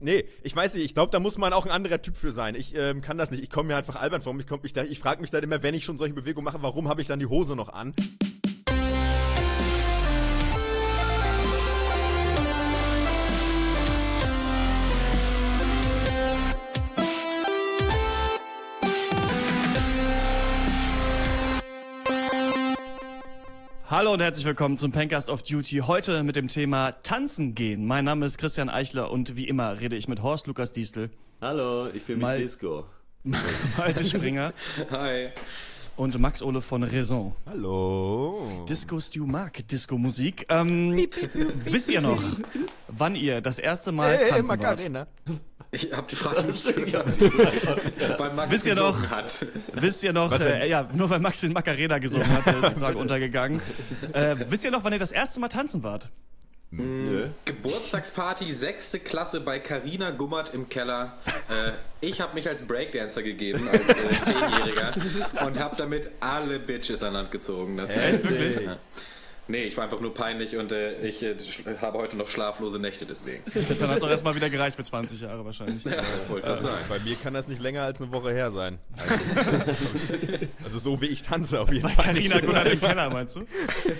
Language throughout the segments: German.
Nee, ich weiß nicht, ich glaube, da muss man auch ein anderer Typ für sein. Ich kann das nicht, ich komme mir einfach albern vor. Ich frage mich dann immer, wenn ich schon solche Bewegungen mache, warum habe ich dann die Hose noch an? Hallo und herzlich willkommen zum Pencast of Duty. Heute mit dem Thema Tanzen gehen. Mein Name ist Christian Eichler und wie immer rede ich mit Horst Lukas Diestel. Hallo, ich fühle mich Disco. Malte Springer. Hi. Und Max Ole von Raison. Hallo. Disco Stu mag Disco-Musik. Wisst ihr noch, wann ihr das erste Mal tanzen Macarena. wart? Ich hab die Frage nicht gehört, weil Max Wisst ihr noch, gesungen hat. Wisst ihr noch, nur weil Max den Macarena gesungen hat, ist die Frage untergegangen. Wisst ihr noch, wann ihr das erste Mal tanzen wart? Geburtstagsparty 6. Klasse bei Carina Gummert im Keller. Ich habe mich als Breakdancer gegeben, als 10-Jähriger und habe damit alle Bitches an Land gezogen. Das Echt, wirklich? Ja. Nee, ich war einfach nur peinlich und ich habe heute noch schlaflose Nächte deswegen. Dann hat es auch erstmal wieder gereicht für 20 Jahre wahrscheinlich. Ja, wollte gerade sagen. Bei mir kann das nicht länger als eine Woche her sein. Also so wie ich tanze auf jeden Fall. Carina Gummert im Keller, meinst du?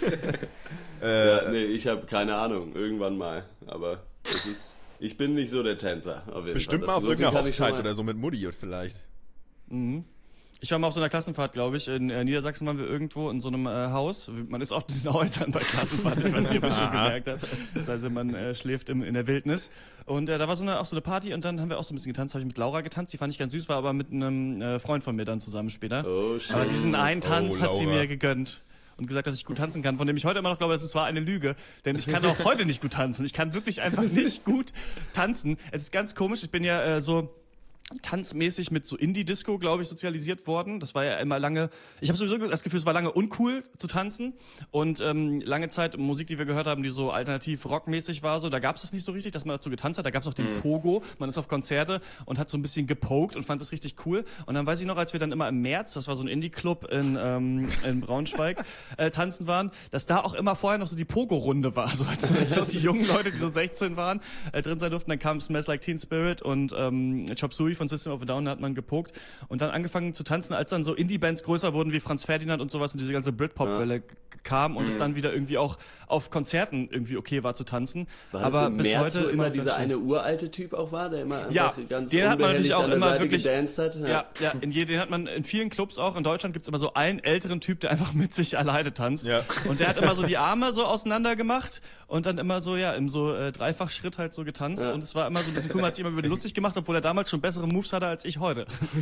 Nee, ich habe keine Ahnung, irgendwann mal. Aber ich bin nicht so der Tänzer. Auf jeden Bestimmt Fall. mal auf irgendeiner Hochzeit mal oder so mit Mutti vielleicht. Mhm. Ich war mal auf so einer Klassenfahrt, glaube ich. In Niedersachsen waren wir irgendwo in so einem Haus. Man ist oft in den Häusern bei Klassenfahrten, wenn man es hier schon gemerkt hat. Das heißt, man schläft in der Wildnis. Und da war auch so eine Party und dann haben wir auch so ein bisschen getanzt. Habe ich mit Laura getanzt, die fand ich ganz süß, war aber mit einem Freund von mir dann zusammen später. Oh, schön. Aber diesen einen Tanz hat sie Laura. mir gegönnt. Und gesagt, dass ich gut tanzen kann, von dem ich heute immer noch glaube, das war eine Lüge. Denn ich kann auch heute nicht gut tanzen. Ich kann wirklich einfach nicht gut tanzen. Es ist ganz komisch, ich bin ja so tanzmäßig mit so Indie-Disco, glaube ich, sozialisiert worden. Das war ja immer lange, ich habe sowieso das Gefühl, es war lange uncool zu tanzen und lange Zeit Musik, die wir gehört haben, die so alternativ rockmäßig war, so, da gab es das nicht so richtig, dass man dazu getanzt hat. Da gab es auch den Pogo, man ist auf Konzerte und hat so ein bisschen gepokt und fand das richtig cool. Und dann weiß ich noch, als wir dann immer im März, das war so ein Indie-Club in Braunschweig, tanzen waren, dass da auch immer vorher noch so die Pogo-Runde war, so als auch die jungen Leute, die so 16 waren, drin sein durften. Dann kam Smells Like Teen Spirit und Chop Suey von System of a Down, da hat man gepokt und dann angefangen zu tanzen, als dann so Indie-Bands größer wurden wie Franz Ferdinand und sowas und diese ganze Britpop-Welle kam und es dann wieder irgendwie auch auf Konzerten irgendwie okay war zu tanzen. War aber das bis März, heute wo immer ganz dieser schlecht. eine uralte Typ auch war, der immer Ja, einfach ganz den hat man natürlich auch an der immer Seite wirklich gedanced hat. den hat man in vielen Clubs auch in Deutschland gibt's immer so einen älteren Typ, der einfach mit sich alleine tanzt. Ja. Und der hat immer so die Arme so auseinander gemacht und dann immer so im so Dreifachschritt halt so getanzt und es war immer so ein bisschen cool, man hat sich immer über den lustig gemacht, obwohl er damals schon bessere Moves hatte als ich heute.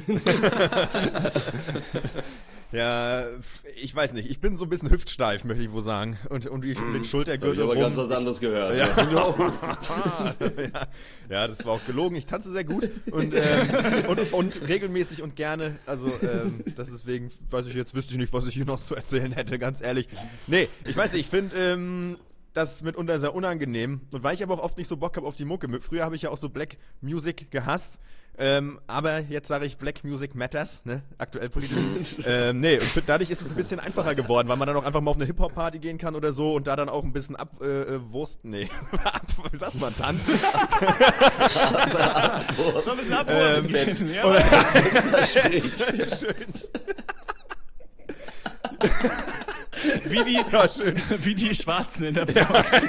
Ja, ich weiß nicht. Ich bin so ein bisschen hüftsteif, möchte ich wohl sagen. Und mit Schultergürtel Ich habe rum. ganz was anderes gehört. Ja, das war auch gelogen. Ich tanze sehr gut und regelmäßig und gerne. Also deswegen wüsste ich nicht, was ich hier noch zu erzählen hätte, ganz ehrlich. Nee, ich weiß nicht, ich finde das ist mitunter sehr unangenehm. Und weil ich aber auch oft nicht so Bock habe auf die Mucke. Früher habe ich ja auch so Black Music gehasst. Aber jetzt sage ich Black Music Matters, ne? Aktuell politisch. Nee, und dadurch ist es ein bisschen einfacher geworden, weil man dann auch einfach mal auf eine Hip-Hop-Party gehen kann oder so und da dann auch ein bisschen wie sagt man, tanzen? So ein bisschen abwurzeln gehen. Ja. Wie die Schwarzen in der Box.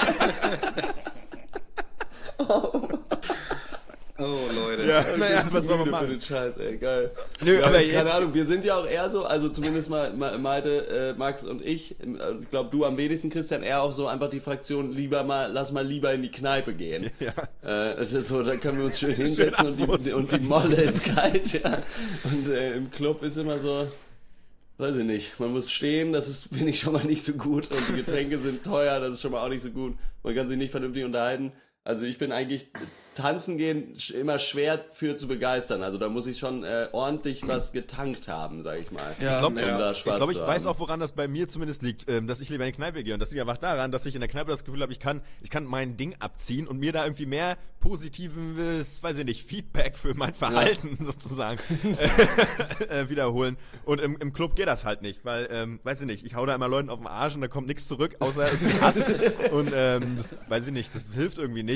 Oh, Leute. Ja, naja, was soll man machen? Für den Scheiß, ey, geil. Nö, aber jetzt, keine Ahnung, wir sind ja auch eher so, also zumindest mal Malte, Max und ich glaube du am wenigsten, Christian, eher auch so einfach die Fraktion, lass mal lieber in die Kneipe gehen. Ja. Das ist so, da können wir uns schön hinsetzen und die Molle ist kalt, ja. Und im Club ist immer so, weiß ich nicht, man muss stehen, finde ich schon mal nicht so gut und die Getränke sind teuer, das ist schon mal auch nicht so gut, man kann sich nicht vernünftig unterhalten. Also ich bin eigentlich tanzen gehen immer schwer für zu begeistern. Also da muss ich schon ordentlich was getankt haben, sag ich mal. Ja. Ich glaube, ich weiß auch, woran das bei mir zumindest liegt, dass ich lieber in die Kneipe gehe. Und das liegt einfach daran, dass ich in der Kneipe das Gefühl habe, ich kann mein Ding abziehen und mir da irgendwie mehr positives, weiß ich nicht, Feedback für mein Verhalten sozusagen wiederholen. Und im Club geht das halt nicht, weil, weiß ich nicht, ich hau da immer Leuten auf den Arsch und da kommt nichts zurück, außer irgendwie Hass. Und das, weiß ich nicht, das hilft irgendwie nicht.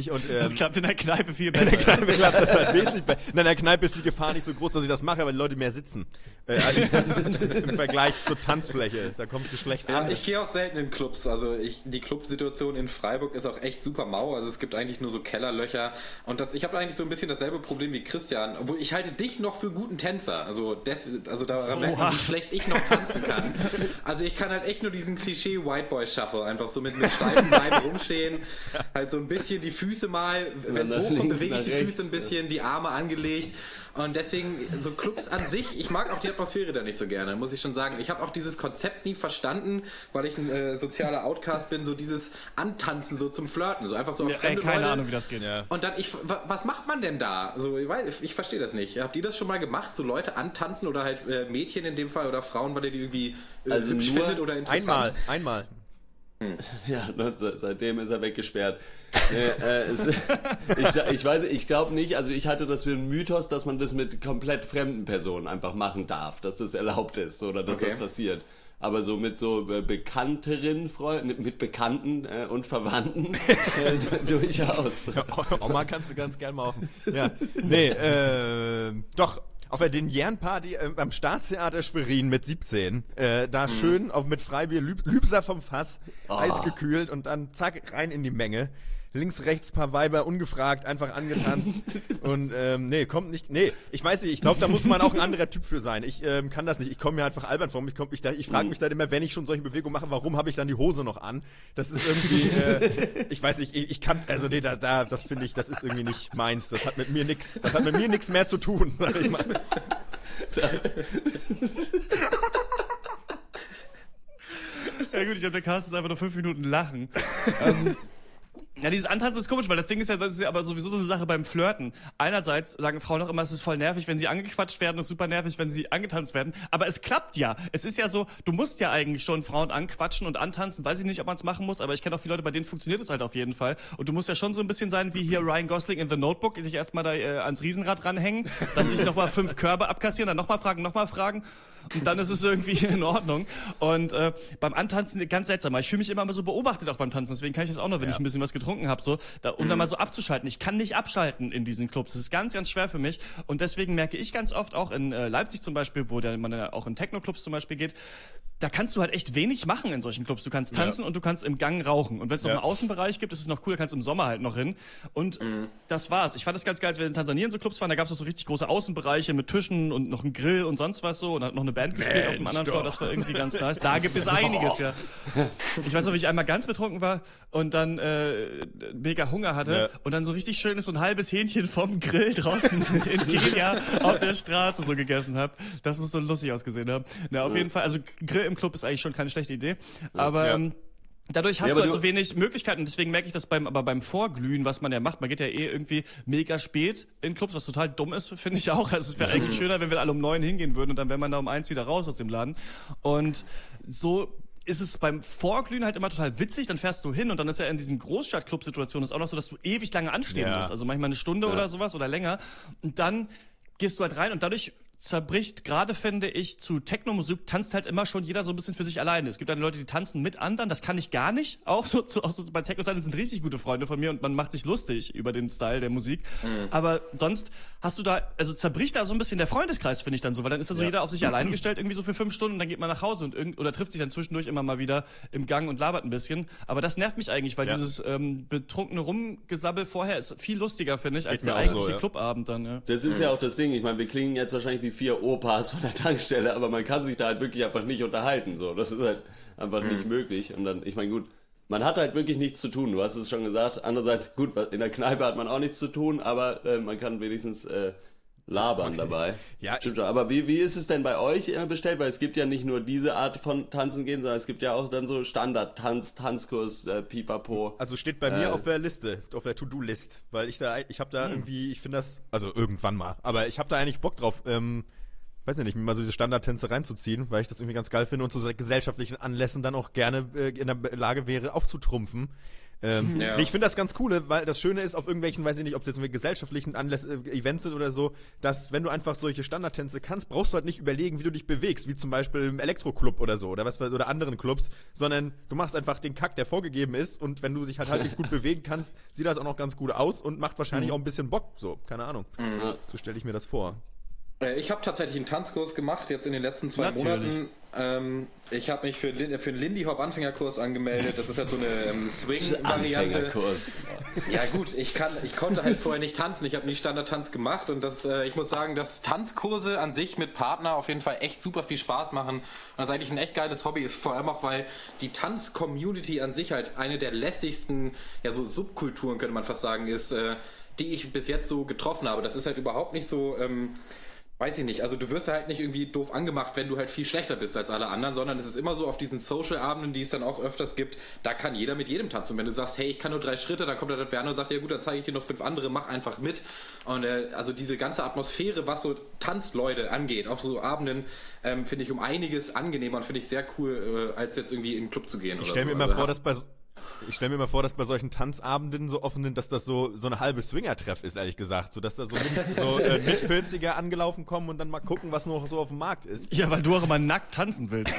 nicht. Und, das klappt in der Kneipe viel in der besser. Kneipe klappt das halt wesentlich besser. In der Kneipe ist die Gefahr nicht so groß, dass ich das mache, weil die Leute mehr sitzen. Also im Vergleich zur Tanzfläche. Da kommst du schlecht an. Ich gehe auch selten in Clubs. Also die Clubsituation in Freiburg ist auch echt super mau. Also es gibt eigentlich nur so Kellerlöcher. Und ich habe eigentlich so ein bisschen dasselbe Problem wie Christian. Obwohl ich halte dich noch für guten Tänzer. Also daran merkt man, wie schlecht ich noch tanzen kann. Also ich kann halt echt nur diesen Klischee White Boy Shuffle. Einfach so mit steifen Beinen rumstehen. Halt so ein bisschen die Füße mal, wenn es hochkommt, bewege ich die Füße ein bisschen, die Arme angelegt. Und deswegen, so Clubs an sich, ich mag auch die Atmosphäre da nicht so gerne, muss ich schon sagen. Ich habe auch dieses Konzept nie verstanden, weil ich ein sozialer Outcast bin, so dieses Antanzen, so zum Flirten, so einfach so auf fremde keine Leute. Ahnung, wie das geht. Ja. Und dann, was macht man denn da? So, ich verstehe das nicht. Habt ihr das schon mal gemacht, so Leute antanzen oder halt Mädchen in dem Fall oder Frauen, weil ihr die irgendwie hübsch findet oder interessant? Einmal. Ja, seitdem ist er weggesperrt. Ich glaube nicht, also ich hatte das für einen Mythos, dass man das mit komplett fremden Personen einfach machen darf, dass das erlaubt ist oder dass das passiert. Aber so mit so bekannteren Freunden, mit Bekannten und Verwandten durchaus. Ja, Oma kannst du ganz gern mal auf. Ja, nee, doch. Auf der Denjern-Party am Staatstheater Schwerin mit 17. Da schön mit Freibier, Lübser vom Fass, eisgekühlt und dann zack, rein in die Menge. Links, rechts paar Weiber ungefragt, einfach angetanzt. Und nee, kommt nicht. Nee, ich weiß nicht, ich glaube, da muss man auch ein anderer Typ für sein. Ich kann das nicht. Ich komme mir einfach albern vor. Ich frage mich dann immer, wenn ich schon solche Bewegungen mache, warum habe ich dann die Hose noch an? Das ist irgendwie, ich weiß nicht, ich kann, also nee, das finde ich, das ist irgendwie nicht meins. Das hat mit mir nichts mehr zu tun, sag ich mal. Ja gut, ich glaube, der Cast ist einfach nur 5 Minuten lachen. Ja, dieses Antanzen ist komisch, weil das ist ja aber sowieso so eine Sache beim Flirten. Einerseits sagen Frauen auch immer, es ist voll nervig, wenn sie angequatscht werden, und super nervig, wenn sie angetanzt werden. Aber es klappt ja. Es ist ja so, du musst ja eigentlich schon Frauen anquatschen und antanzen. Weiß ich nicht, ob man es machen muss, aber ich kenne auch viele Leute, bei denen funktioniert es halt auf jeden Fall. Und du musst ja schon so ein bisschen sein wie hier Ryan Gosling in The Notebook, sich erstmal da ans Riesenrad ranhängen, dann sich nochmal 5 Körbe abkassieren, dann nochmal fragen. Und dann ist es irgendwie in Ordnung. Und beim Antanzen ganz seltsam. Ich fühle mich immer so beobachtet auch beim Tanzen. Deswegen kann ich das auch noch, wenn ich ein bisschen was getrunken habe, so, um dann mal so abzuschalten. Ich kann nicht abschalten in diesen Clubs. Das ist ganz, ganz schwer für mich. Und deswegen merke ich ganz oft auch in Leipzig zum Beispiel, wo man ja auch in Techno-Clubs zum Beispiel geht, da kannst du halt echt wenig machen in solchen Clubs. Du kannst tanzen und du kannst im Gang rauchen. Und wenn es noch einen Außenbereich gibt, ist es noch cool, da kannst du im Sommer halt noch hin. Und das war's. Ich fand das ganz geil, als wir in Tansania in so Clubs waren, da gab es so richtig große Außenbereiche mit Tischen und noch einen Grill und sonst was so und hat noch eine Band gespielt auf dem anderen Floor. Das war irgendwie ganz nice. Da gibt es einiges, ja. Ich weiß noch, wie ich einmal ganz betrunken war und dann mega Hunger hatte und dann so richtig schönes, so ein halbes Hähnchen vom Grill draußen in Kenia auf der Straße so gegessen habe. Das muss so lustig ausgesehen haben. Na, auf jeden Fall, also Grill im Club ist eigentlich schon keine schlechte Idee, aber dadurch hast du halt so wenig Möglichkeiten, deswegen merke ich das beim Vorglühen, was man ja macht. Man geht ja irgendwie mega spät in Clubs, was total dumm ist, finde ich auch. Also es wäre eigentlich schöner, wenn wir alle um 9 hingehen würden und dann wäre man da um 1 wieder raus aus dem Laden. Und so ist es beim Vorglühen halt immer total witzig, dann fährst du hin und dann ist ja in diesen Großstadt-Club-Situationen auch noch so, dass du ewig lange anstehen musst, also manchmal eine Stunde oder sowas oder länger und dann gehst du halt rein und dadurch zerbricht, gerade finde ich, zu Techno-Musik tanzt halt immer schon jeder so ein bisschen für sich alleine. Es gibt dann Leute, die tanzen mit anderen, das kann ich gar nicht. Auch so bei Techno-Seiten sind richtig gute Freunde von mir und man macht sich lustig über den Style der Musik. Aber sonst hast du da, also zerbricht da so ein bisschen der Freundeskreis, finde ich dann so, weil dann ist da so jeder auf sich allein gestellt, irgendwie so für 5 Stunden und dann geht man nach Hause und oder trifft sich dann zwischendurch immer mal wieder im Gang und labert ein bisschen. Aber das nervt mich eigentlich, weil dieses betrunkene Rumgesabbel vorher ist viel lustiger, finde ich, als der eigentliche Clubabend dann. Ja. Das ist ja auch das Ding. Ich meine, wir klingen jetzt wahrscheinlich wie 4 Opas von der Tankstelle, aber man kann sich da halt wirklich einfach nicht unterhalten. So, das ist halt einfach nicht möglich. Und dann, ich meine, gut, man hat halt wirklich nichts zu tun. Du hast es schon gesagt. Andererseits, gut, in der Kneipe hat man auch nichts zu tun, aber man kann wenigstens labern dabei. Ja, stimmt schon. Aber wie ist es denn bei euch bestellt? Weil es gibt ja nicht nur diese Art von Tanzen gehen, sondern es gibt ja auch dann so Standard-Tanzkurs, Pipapo. Also steht bei mir auf der Liste, auf der To-Do-List, weil ich habe da irgendwie, ich finde das, also irgendwann mal, aber ich habe da eigentlich Bock drauf, weiß ich nicht, mir mal so diese Standardtänze reinzuziehen, weil ich das irgendwie ganz geil finde und zu gesellschaftlichen Anlässen dann auch gerne in der Lage wäre, aufzutrumpfen. Nee, ich finde das ganz cool, weil das Schöne ist auf irgendwelchen, weiß ich nicht, ob es jetzt mit gesellschaftlichen Events sind oder so, dass wenn du einfach solche Standardtänze kannst, brauchst du halt nicht überlegen, wie du dich bewegst, wie zum Beispiel im Elektroclub oder so oder anderen Clubs, sondern du machst einfach den Kack, der vorgegeben ist, und wenn du dich halt halbwegs gut bewegen kannst, sieht das auch noch ganz gut aus und macht wahrscheinlich auch ein bisschen Bock, so, keine Ahnung. So stelle ich mir das vor. Ich habe tatsächlich einen Tanzkurs gemacht, jetzt in den letzten 2 Monaten. Ich habe mich für einen Lindy Hop Anfängerkurs angemeldet. Das ist halt so eine Swing-Variante. Anfängerkurs. Ja gut, ich konnte halt vorher nicht tanzen. Ich habe nie Standardtanz gemacht und ich muss sagen, dass Tanzkurse an sich mit Partner auf jeden Fall echt super viel Spaß machen. Und das ist eigentlich ein echt geiles Hobby ist, vor allem auch, weil die Tanz-Community an sich halt eine der lässigsten, ja so Subkulturen könnte man fast sagen, ist, die ich bis jetzt so getroffen habe. Das ist halt überhaupt nicht so... weiß ich nicht, also du wirst halt nicht irgendwie doof angemacht, wenn du halt viel schlechter bist als alle anderen, sondern es ist immer so auf diesen Social-Abenden, die es dann auch öfters gibt, da kann jeder mit jedem tanzen. Und wenn du sagst, hey, ich kann nur 3 Schritte, dann kommt der Werner und sagt, ja gut, dann zeige ich dir noch 5 andere, mach einfach mit. Und also diese ganze Atmosphäre, was so Tanzleute angeht, auf so Abenden, finde ich um einiges angenehmer und finde ich sehr cool, als jetzt irgendwie in den Club zu gehen. Ich stelle mir immer vor, dass bei solchen Tanzabenden so offen sind, dass das so eine halbe Swinger-Treff ist, ehrlich gesagt. So, dass da so mit 40er angelaufen kommen und dann mal gucken, was noch so auf dem Markt ist. Ja, weil du auch immer nackt tanzen willst.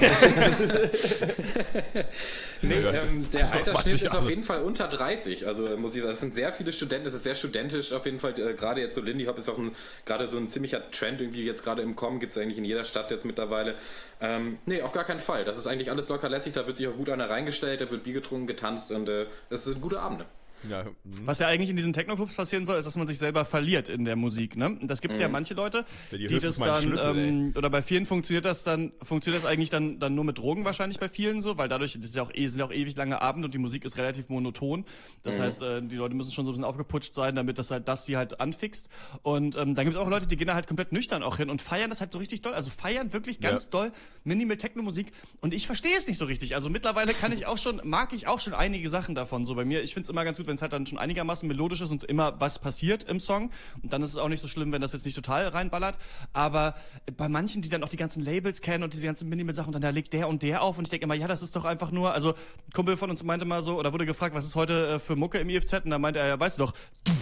Der Altersschnitt ist auf jeden Fall unter 30. Also muss ich sagen, es sind sehr viele Studenten, es ist sehr studentisch auf jeden Fall. Gerade jetzt so Lindy Hop ist auch gerade so ein ziemlicher Trend irgendwie jetzt gerade im Kommen, gibt es eigentlich in jeder Stadt jetzt mittlerweile. Nee, auf gar keinen Fall. Das ist eigentlich alles locker lässig, da wird sich auch gut einer reingestellt, da wird Bier getrunken, getanzt und das sind gute Abende. Ja. Was ja eigentlich in diesen Techno-Clubs passieren soll, ist, dass man sich selber verliert in der Musik, ne? Und das gibt ja manche Leute, die das dann, oder bei vielen funktioniert das eigentlich dann nur mit Drogen wahrscheinlich bei vielen so, weil dadurch, das ist ja auch, sind ja auch ewig lange Abende und die Musik ist relativ monoton. Das heißt, die Leute müssen schon so ein bisschen aufgeputscht sein, damit das die halt anfixt. Und dann gibt es auch Leute, die gehen da halt komplett nüchtern auch hin und feiern das halt so richtig doll, also feiern wirklich ganz doll Minimal Techno-Musik, und ich verstehe es nicht so richtig. Also mittlerweile mag ich auch schon einige Sachen davon so bei mir. Ich finde es immer ganz gut, wenn es halt dann schon einigermaßen melodisch ist und immer was passiert im Song. Und dann ist es auch nicht so schlimm, wenn das jetzt nicht total reinballert. Aber bei manchen, die dann auch die ganzen Labels kennen und diese ganzen Minimal-Sachen, und dann da legt der und der auf und ich denke immer, ja, das ist doch einfach nur, also ein Kumpel von uns meinte mal so, oder wurde gefragt, was ist heute für Mucke im IFZ? Und da meinte er, ja, weißt du doch,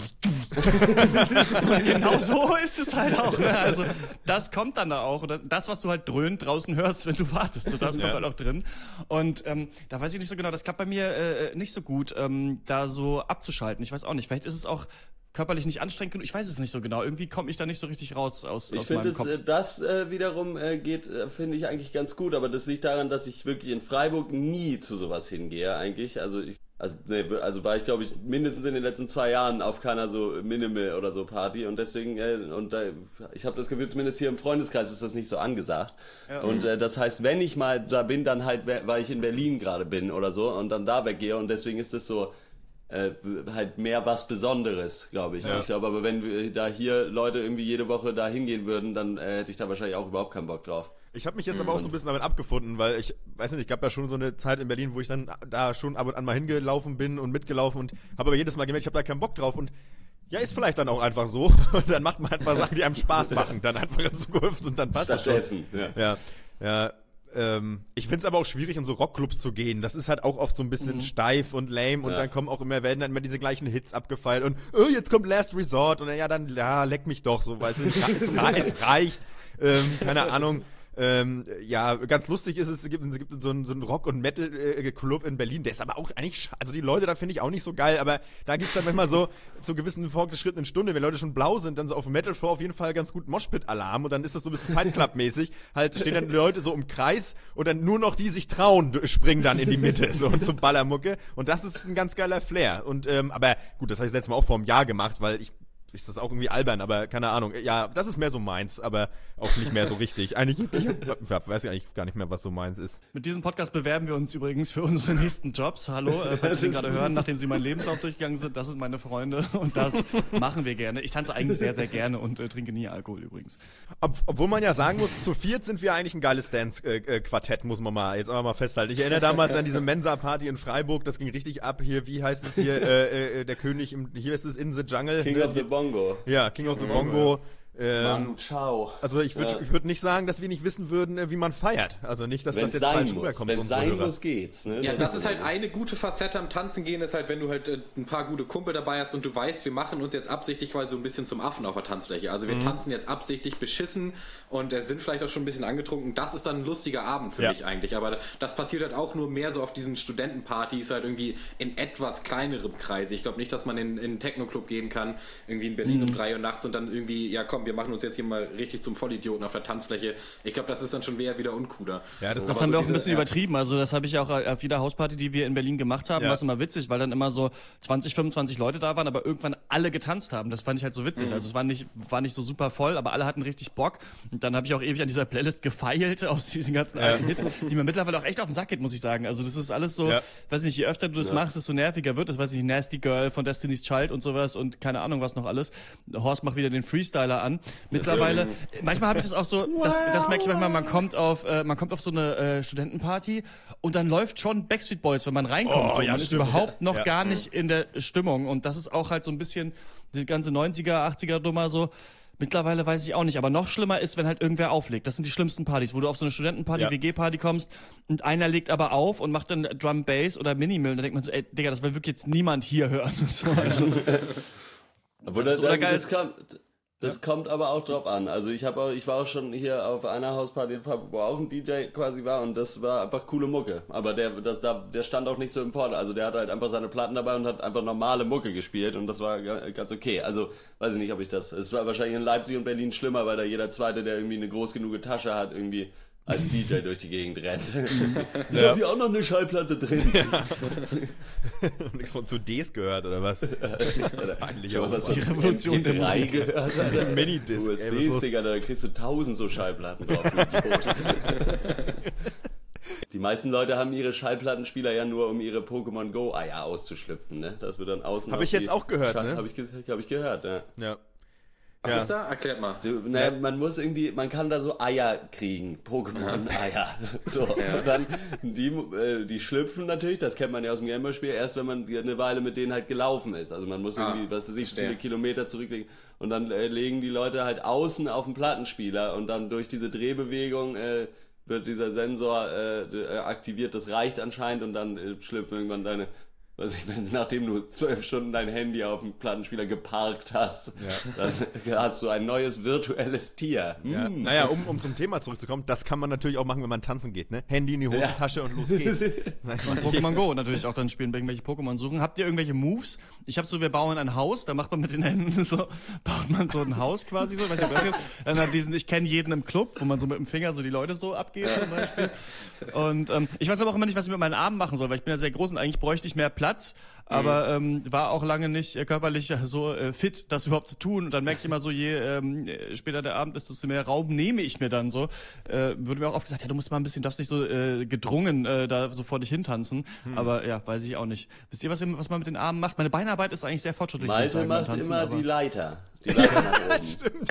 und genau so ist es halt auch, ne? Also das kommt dann da auch, oder das, was du halt dröhnt draußen hörst, wenn du wartest, so das kommt halt auch drin. Und da weiß ich nicht so genau, das klappt bei mir nicht so gut, da so abzuschalten. Ich weiß auch nicht, vielleicht ist es auch körperlich nicht anstrengend genug, ich weiß es nicht so genau. Irgendwie komme ich da nicht so richtig raus aus meinem Kopf. Das wiederum geht, finde ich eigentlich ganz gut, aber das liegt daran, dass ich wirklich in Freiburg nie zu sowas hingehe eigentlich. Also war ich, glaube ich, mindestens in den letzten 2 Jahren auf keiner so Minimal oder so Party, und deswegen, ich habe das Gefühl, zumindest hier im Freundeskreis ist das nicht so angesagt. Ja. Und das heißt, wenn ich mal da bin, dann halt, weil ich in Berlin gerade bin oder so und dann da weggehe, und deswegen ist das so halt mehr was Besonderes, glaube ich. Ja. Ich glaube, aber wenn da hier Leute irgendwie jede Woche da hingehen würden, dann hätte ich da wahrscheinlich auch überhaupt keinen Bock drauf. Ich habe mich jetzt aber auch so ein bisschen damit abgefunden, weil ich weiß nicht, gab ja schon so eine Zeit in Berlin, wo ich dann da schon ab und an mal hingelaufen bin und mitgelaufen und habe aber jedes Mal gemerkt, ich habe da keinen Bock drauf, und ja, ist vielleicht dann auch einfach so, und dann macht man einfach Sachen, die einem Spaß machen, dann einfach in Zukunft, und dann passt das schon. Ja. Ich find's aber auch schwierig, in so Rockclubs zu gehen. Das ist halt auch oft so ein bisschen steif und lame, und dann werden dann immer diese gleichen Hits abgefeilt und jetzt kommt Last Resort, und dann leck mich doch, so, weißt du, es reicht, keine Ahnung. Ganz lustig ist es gibt so einen Rock- und Metal-Club in Berlin, der ist aber auch eigentlich, also die Leute da finde ich auch nicht so geil, aber da gibt's dann manchmal so zu gewissen fortgeschrittenen Stunden, wenn Leute schon blau sind, dann so auf dem Metal-Floor auf jeden Fall ganz gut Moshpit-Alarm, und dann ist das so ein bisschen Fight Club-mäßig, halt stehen dann die Leute so im Kreis und dann nur noch die sich trauen, springen dann in die Mitte, so, und zum Ballermucke, und das ist ein ganz geiler Flair, und aber gut, das habe ich letztes Mal auch vor einem Jahr gemacht, weil ist das auch irgendwie albern, aber keine Ahnung. Ja, das ist mehr so meins, aber auch nicht mehr so richtig. Eigentlich, ich weiß eigentlich gar nicht mehr, was so meins ist. Mit diesem Podcast bewerben wir uns übrigens für unsere nächsten Jobs. Hallo, falls Sie den gerade hören, nachdem Sie meinen Lebenslauf durchgegangen sind, das sind meine Freunde, und das machen wir gerne. Ich tanze eigentlich sehr, sehr gerne und trinke nie Alkohol übrigens. Obwohl man ja sagen muss, zu viert sind wir eigentlich ein geiles Dance-Quartett, muss man jetzt aber mal festhalten. Ich erinnere damals an diese Mensa-Party in Freiburg, das ging richtig ab. Hier, wie heißt es hier, der König, hier ist es In the Jungle. King of the Bongo. Ja, King of the Bongo. Manu Chao. Also ich würd nicht sagen, dass wir nicht wissen würden, wie man feiert. Also nicht, dass Wenn's das jetzt falsch rüberkommt. Wenn es sein muss, geht's. Ne? Ja, das ist halt eine gute Facette am Tanzen gehen, ist halt, wenn du halt ein paar gute Kumpel dabei hast und du weißt, wir machen uns jetzt absichtlich quasi so ein bisschen zum Affen auf der Tanzfläche. Also wir tanzen jetzt absichtlich beschissen und sind vielleicht auch schon ein bisschen angetrunken. Das ist dann ein lustiger Abend für mich eigentlich. Aber das passiert halt auch nur mehr so auf diesen Studentenpartys, halt irgendwie in etwas kleinerem Kreise. Ich glaube nicht, dass man in einen Techno-Club gehen kann, irgendwie in Berlin um 3 Uhr nachts und dann irgendwie, ja komm, wir machen uns jetzt hier mal richtig zum Vollidioten auf der Tanzfläche. Ich glaube, das ist dann schon wieder uncooler. Ja, das haben wir auch ein bisschen übertrieben. Also das habe ich ja auch auf jeder Hausparty, die wir in Berlin gemacht haben, war es immer witzig, weil dann immer so 20, 25 Leute da waren, aber irgendwann alle getanzt haben. Das fand ich halt so witzig. Also es war nicht so super voll, aber alle hatten richtig Bock. Und dann habe ich auch ewig an dieser Playlist gefeilt aus diesen ganzen alten Hits, die mir mittlerweile auch echt auf den Sack geht, muss ich sagen. Also das ist alles so, weiß nicht, je öfter du das machst, desto nerviger wird. Das weiß ich, Nasty Girl von Destiny's Child und sowas und keine Ahnung was noch alles. Horst macht wieder den Freestyler an. Mittlerweile, manchmal habe ich das auch so, das merke ich manchmal, man kommt auf so eine Studentenparty und dann läuft schon Backstreet Boys, wenn man reinkommt. Man ist überhaupt noch gar nicht in der Stimmung und das ist auch halt so ein bisschen die ganze 90er, 80er Nummer so. Mittlerweile weiß ich auch nicht, aber noch schlimmer ist, wenn halt irgendwer auflegt. Das sind die schlimmsten Partys, wo du auf so eine Studentenparty, WG-Party kommst und einer legt aber auf und macht dann Drum Bass oder Minimal und dann denkt man so, ey, Digga, das will wirklich jetzt niemand hier hören. So, also. Aber das kommt aber auch drauf an. Also ich war auch schon hier auf einer Hausparty, wo auch ein DJ quasi war und das war einfach coole Mucke. Aber der stand auch nicht so im Vordergrund. Also der hatte halt einfach seine Platten dabei und hat einfach normale Mucke gespielt und das war ganz okay. Also weiß ich nicht, ob ich das. Es war wahrscheinlich in Leipzig und Berlin schlimmer, weil da jeder Zweite, der irgendwie eine groß genug Tasche hat, irgendwie als DJ durch die Gegend rennt. Ich hab hier auch noch eine Schallplatte drin. Nichts von CDs gehört, oder was? Eigentlich auch was die Revolution der Musik gehört. Minidisc. USBs, Digga, da kriegst du 1000 so Schallplatten drauf. Die meisten Leute haben ihre Schallplattenspieler ja nur, um ihre Pokémon Go Eier auszuschlüpfen, ne? Das wird dann außen. Habe ich jetzt auch gehört, ne? Hab ich gehört, ja. Was ist da? Erklärt mal. Man kann da so Eier kriegen, Pokémon-Eier. So, und dann, die schlüpfen natürlich, das kennt man ja aus dem Gameboy-Spiel, erst wenn man eine Weile mit denen halt gelaufen ist. Also man muss irgendwie, viele Kilometer zurücklegen. Und dann legen die Leute halt außen auf den Plattenspieler und dann durch diese Drehbewegung wird dieser Sensor aktiviert, das reicht anscheinend und dann schlüpfen irgendwann deine... nachdem du 12 Stunden dein Handy auf dem Plattenspieler geparkt hast, dann hast du ein neues virtuelles Tier. Ja. Naja, um zum Thema zurückzukommen, das kann man natürlich auch machen, wenn man tanzen geht, ne? Handy in die Hosentasche und los geht's. Und Pokémon Go natürlich auch dann spielen, irgendwelche Pokémon suchen. Habt ihr irgendwelche Moves? Ich habe so, wir bauen ein Haus, da macht man mit den Händen so, baut man so ein Haus quasi so, weiß ich, was dann hat ich kenne jeden im Club, wo man so mit dem Finger so die Leute so abgeht zum Beispiel. Und ich weiß aber auch immer nicht, was ich mit meinen Armen machen soll, weil ich bin ja sehr groß und eigentlich bräuchte ich mehr Platz, aber war auch lange nicht körperlich so fit, das überhaupt zu tun. Und dann merke ich immer so, je später der Abend ist, desto mehr Raum nehme ich mir dann so. Wurde mir auch oft gesagt, ja, du musst mal ein bisschen, darfst nicht so gedrungen da so vor dich hintanzen. Aber ja, weiß ich auch nicht. Wisst ihr, was man mit den Armen macht? Meine Beinarbeit ist eigentlich sehr fortschrittlich. Malte macht immer die Leiter. Die Leiter nach oben. Stimmt.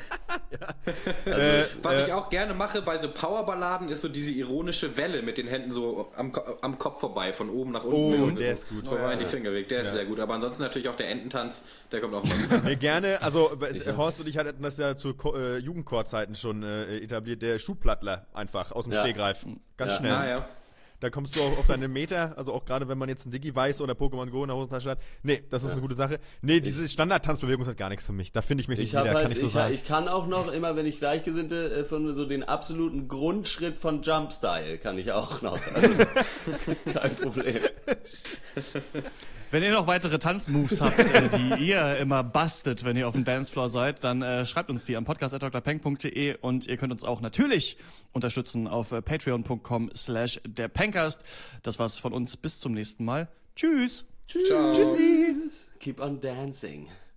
Was ich auch gerne mache bei so Powerballaden ist so diese ironische Welle mit den Händen so am Kopf vorbei, von oben nach unten. Oh, der ist gut. Vorbei in die Finger weg, der ist sehr gut. Aber ansonsten natürlich auch der Ententanz, der kommt auch mal gut. Gerne, also Horst und ich hatten das ja zu Jugendchorzeiten schon etabliert, der Schuhplattler einfach aus dem Stegreif. Ganz schnell. Da kommst du auch auf deine Meter, also auch gerade wenn man jetzt ein Digi-Weiß oder Pokémon Go in der Hosentasche hat. Nee, das ist eine gute Sache. Nee, diese Standard-Tanzbewegung ist halt gar nichts für mich. Da finde ich mich nicht wieder, kann ich so sagen. Ich kann auch noch immer, wenn ich Gleichgesinnte von so den absoluten Grundschritt von Jumpstyle kann ich auch noch. Also, kein Problem. Wenn ihr noch weitere Tanzmoves habt, die ihr immer bastet, wenn ihr auf dem Dancefloor seid, dann schreibt uns die am podcast@drpeng.de und ihr könnt uns auch natürlich unterstützen auf patreon.com/derpencast. Das war's von uns. Bis zum nächsten Mal. Tschüss. Ciao. Tschüssi. Keep on dancing.